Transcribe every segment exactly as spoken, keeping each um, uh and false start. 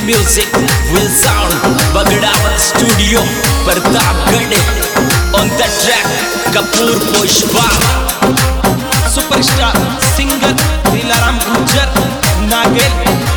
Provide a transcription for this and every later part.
Music will sound Bagdawat Studio Pratapgarh. On the track Kapoor Pushpa. Superstar singer Dilaram Gujjar Nagel.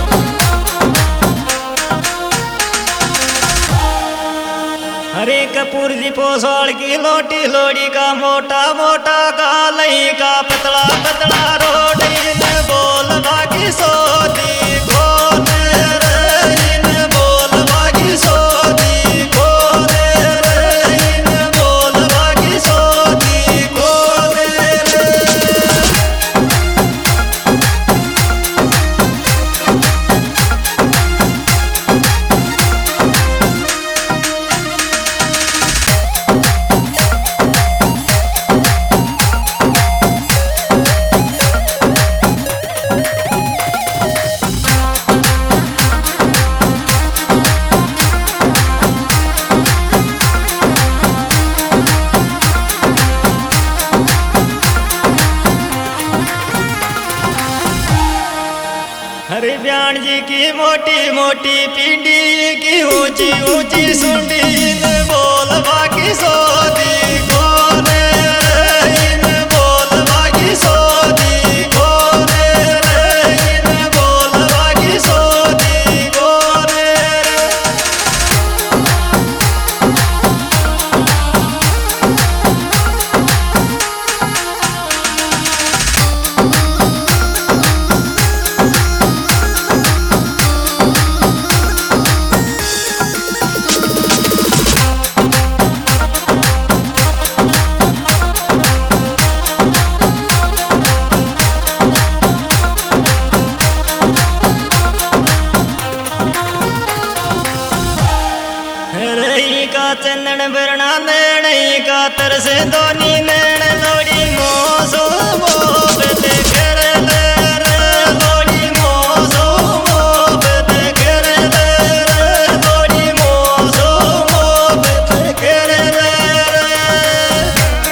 हरे कपूर जी पोसौड़ की लोटी लोड़ी का मोटा मोटा का लई का पतला पतला रोटी ने बोल बाकी सोती खोल रे ने बोल बाकी सोती खोल रे ने बोल बाकी सोती खोल रे। हरे ब्याण जी की मोटी मोटी पिंडी की ऊंची ऊंची सुंडी ने बोल बाकी सोती खोल रे ने बोल बाकी सोती खोल रे ने बोल बाकी सोती खोल रे। रही का चंदन बरना नैणी का तरस दोनी नैण लोड़ी मोसो मोबते कर ले रे लोड़ी मोसो मोबते कर ले रे लोड़ी मोसो मोबते कर ले रे।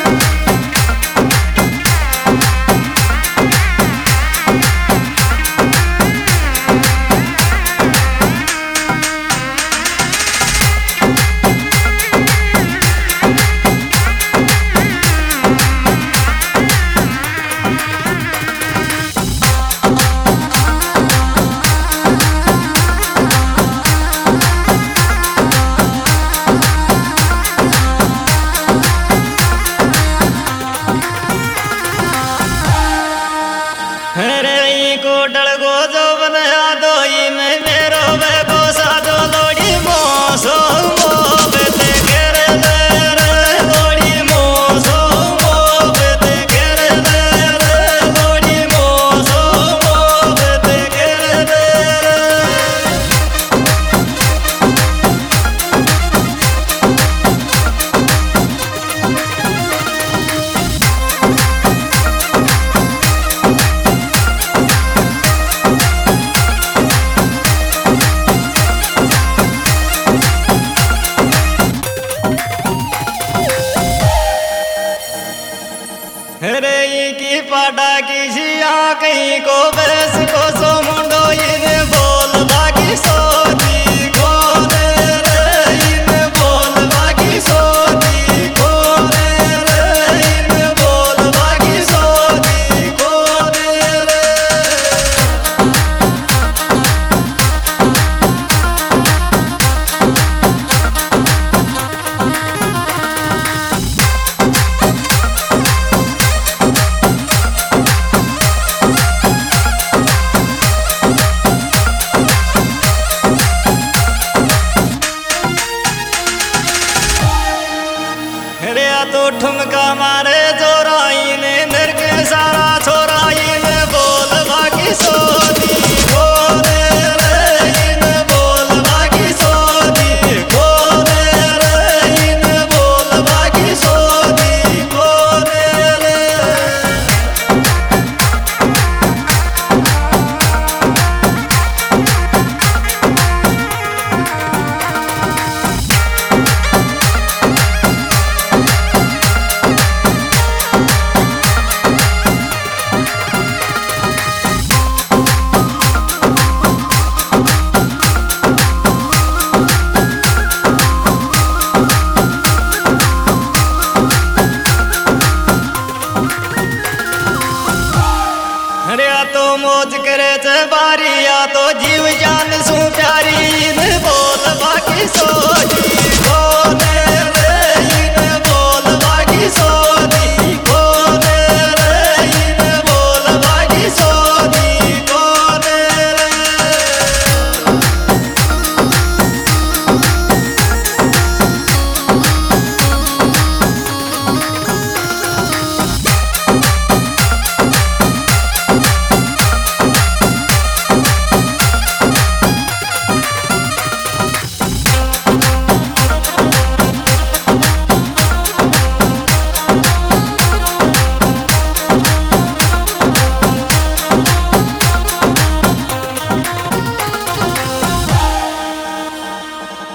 हरे को डलगो जो बनाया दो में मेरो बेगो साधो लोड़ी मोसो मोबते कर ले रे लोड़ी मोसो मोबते कर ले रे लोड़ी मोसो मोबते कर ले रे। हरे की पाटा की जिया कहीं को बरस को सो मुंडो इने बोल बाकी सोती खोल रे इने बोल बाकी सोती खोल रे इने बोल बाकी सोती खोल रे। तो ठुमका मारे जोराई ने